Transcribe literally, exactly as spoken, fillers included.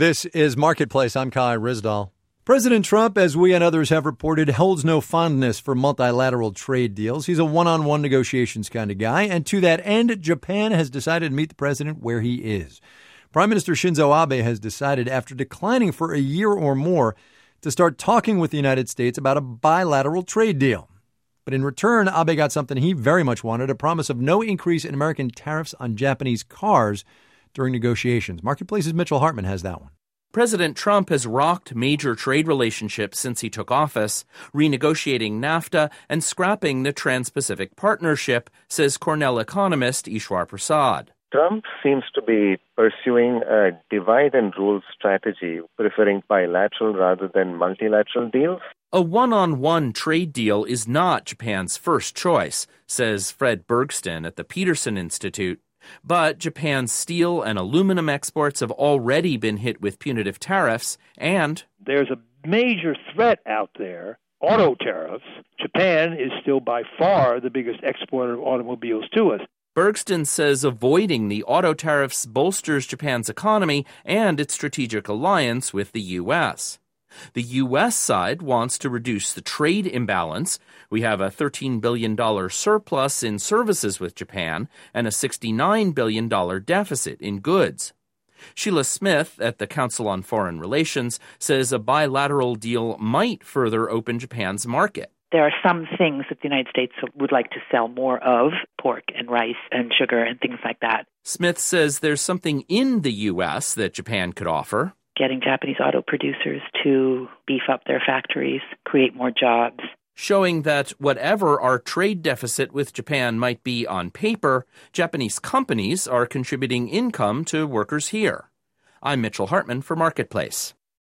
This is Marketplace. I'm Kai Ryssdal. President Trump, as we and others have reported, holds no fondness for multilateral trade deals. He's a one-on-one negotiations kind of guy. And to that end, Japan has decided to meet the president where he is. Prime Minister Shinzo Abe has decided, after declining for a year or more, to start talking with the United States about a bilateral trade deal. But in return, Abe got something he very much wanted, a promise of no increase in American tariffs on Japanese cars during negotiations. Marketplace's Mitchell Hartman has that one. President Trump has rocked major trade relationships since he took office, renegotiating NAFTA and scrapping the Trans-Pacific Partnership, says Cornell economist Ishwar Prasad. Trump seems to be pursuing a divide-and-rule strategy, preferring bilateral rather than multilateral deals. A one-on-one trade deal is not Japan's first choice, says Fred Bergston at the Peterson Institute. But Japan's steel and aluminum exports have already been hit with punitive tariffs, and there's a major threat out there, auto tariffs. Japan is still by far the biggest exporter of automobiles to us. Bergston says avoiding the auto tariffs bolsters Japan's economy and its strategic alliance with the U S. The U S side wants to reduce the trade imbalance. We have a thirteen billion dollars surplus in services with Japan and a sixty-nine billion dollars deficit in goods. Sheila Smith at the Council on Foreign Relations says a bilateral deal might further open Japan's market. There are some things that the United States would like to sell more of, pork and rice and sugar and things like that. Smith says there's something in the U S that Japan could offer. Getting Japanese auto producers to beef up their factories, create more jobs. Showing that whatever our trade deficit with Japan might be on paper, Japanese companies are contributing income to workers here. I'm Mitchell Hartman for Marketplace.